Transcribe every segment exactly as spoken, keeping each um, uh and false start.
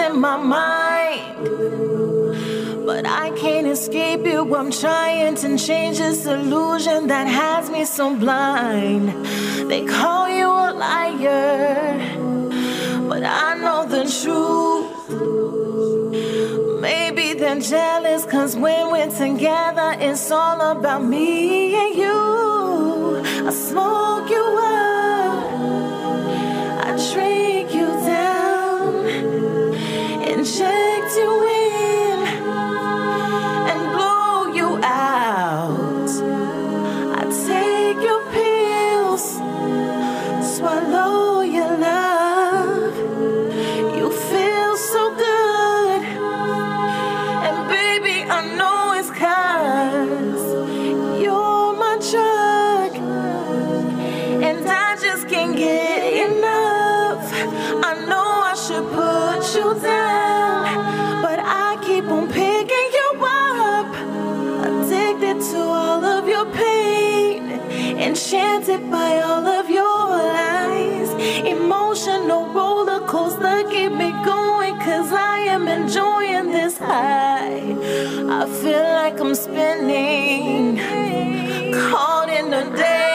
in my mind, but I can't escape you. I'm trying to change this illusion that has me so blind. They call you a liar, but I know the truth. Maybe they're jealous, cause when we're together, it's all about me and you. I smoke you up, I drink you down, inject you in, and blow you out. I take your pills, swallow your love. You feel so good, and baby, I know it's cause you're my drug, and I just can't get enough. I know I should put you down, but I keep on picking you up. Addicted to all of your pain, enchanted by all of your lies. Emotional roller coaster, keep me going, cause I am enjoying this high. I feel like I'm spinning, caught in the daze.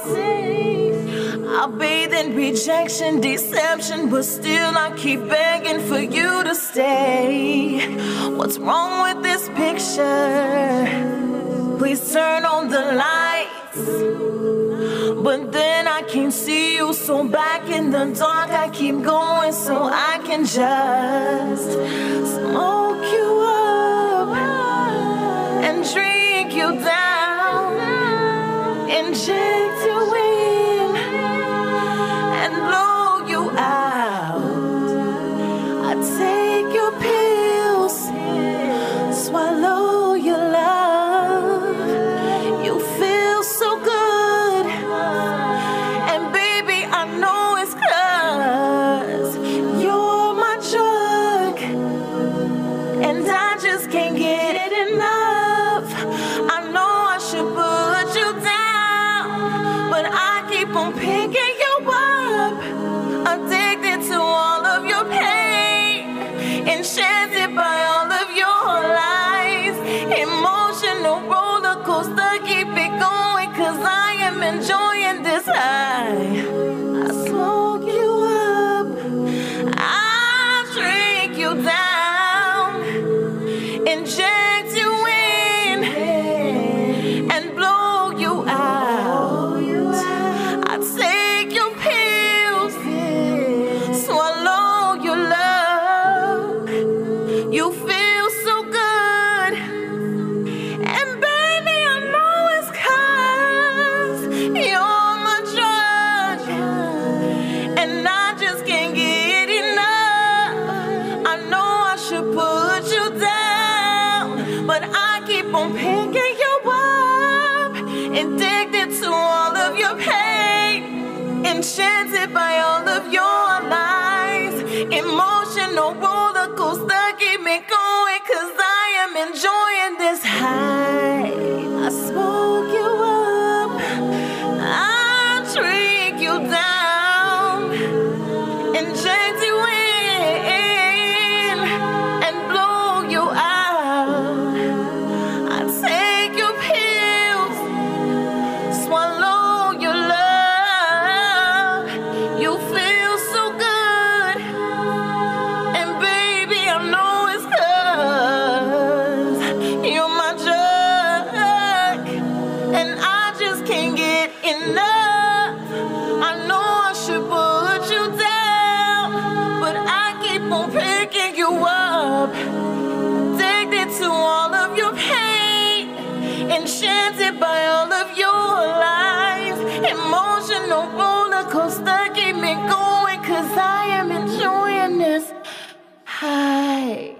I bathe in rejection, deception, but still I keep begging for you to stay. What's wrong with this picture? Please turn on the lights. But then I can't see you, so back in the dark I keep going so I can just smoke you up and drink you down, inject you in and blow you out. I take your pills, swallow your love. You feel so good, and baby, I know it's cause you're my drug, and I just can't get enough. I know I should put you down, but I keep on picking you up. Addicted to all of your pain, enchanted by all of your lies. Emotional roller coaster, keep it going, cause I am enjoying this high. I smoke you up, I drink you down, inject you in and blow you out. I take your pills, swallow your love. You feel so good, and baby, I know it's cause you're my drug, and I just can't get enough. I know I should put you down, but I keep on picking you up. Addicted to all of your pain, enchanted by all of your lies. Emotional roller coaster, keep me going, cause I am enjoying this high. I smoke you up, I drink you down, inject you in and blow you out. I take your pills, swallow your love. You feel so good, and baby, I know it's cause you're my drug, and I just can't get enough. I know I should put you down, but I keep on picking you up. Addicted to all of your pain, enchanted by all of your lies. Emotional roller coaster, keep me going, cause I am enjoying this high.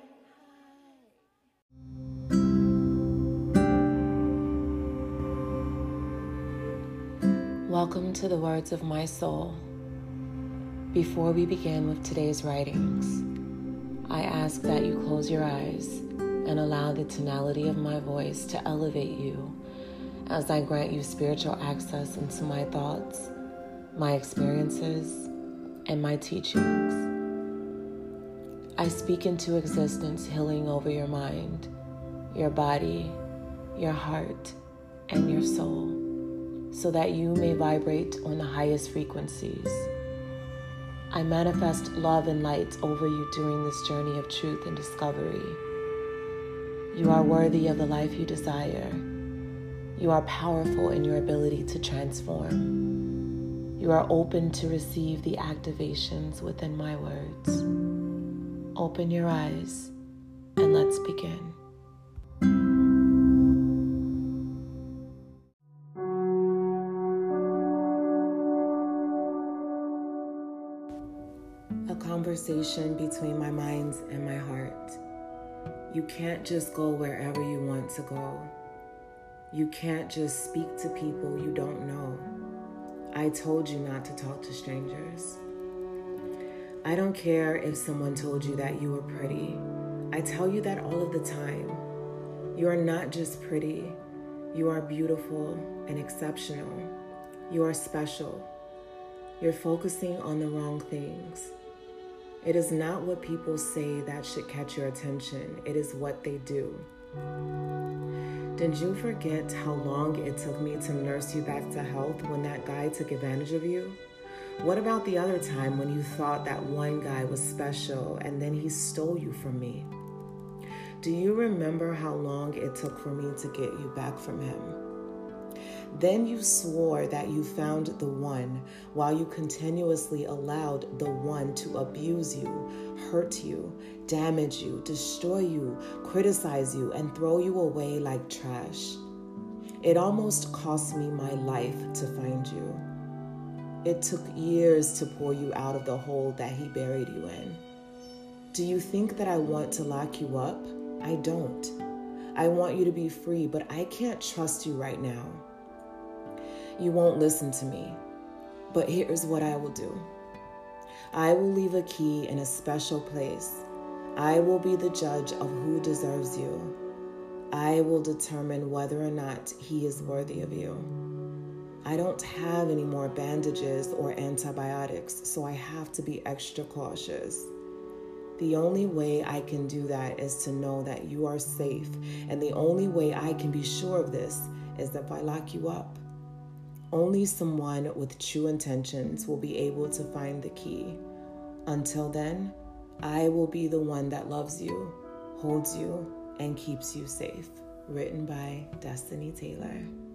Welcome to the words of my soul. Before we begin with today's writings, I ask that you close your eyes and allow the tonality of my voice to elevate you as I grant you spiritual access into my thoughts, my experiences, and my teachings. I speak into existence healing over your mind, your body, your heart, and your soul, so that you may vibrate on the highest frequencies. I manifest love and light over you during this journey of truth and discovery. You are worthy of the life you desire. You are powerful in your ability to transform. You are open to receive the activations within my words. Open your eyes and let's begin. A conversation between my mind and my heart. You can't just go wherever you want to go. You can't just speak to people you don't know. I told you not to talk to strangers. I don't care if someone told you that you were pretty. I tell you that all of the time. You are not just pretty. You are beautiful and exceptional. You are special. You're focusing on the wrong things. It is not what people say that should catch your attention. It is what they do. Did you forget how long it took me to nurse you back to health when that guy took advantage of you? What about the other time when you thought that one guy was special and then he stole you from me? Do you remember how long it took for me to get you back from him? Then you swore that you found the one while you continuously allowed the one to abuse you, hurt you, damage you, destroy you, criticize you, and throw you away like trash. It almost cost me my life to find you. It took years to pull you out of the hole that he buried you in. Do you think that I want to lock you up? I don't. I want you to be free, but I can't trust you right now. You won't listen to me, but here's what I will do. I will leave a key in a special place. I will be the judge of who deserves you. I will determine whether or not he is worthy of you. I don't have any more bandages or antibiotics, so I have to be extra cautious. The only way I can do that is to know that you are safe, and the only way I can be sure of this is if I lock you up. Only someone with true intentions will be able to find the key. Until then, I will be the one that loves you, holds you, and keeps you safe. Written by Destiny Taylor.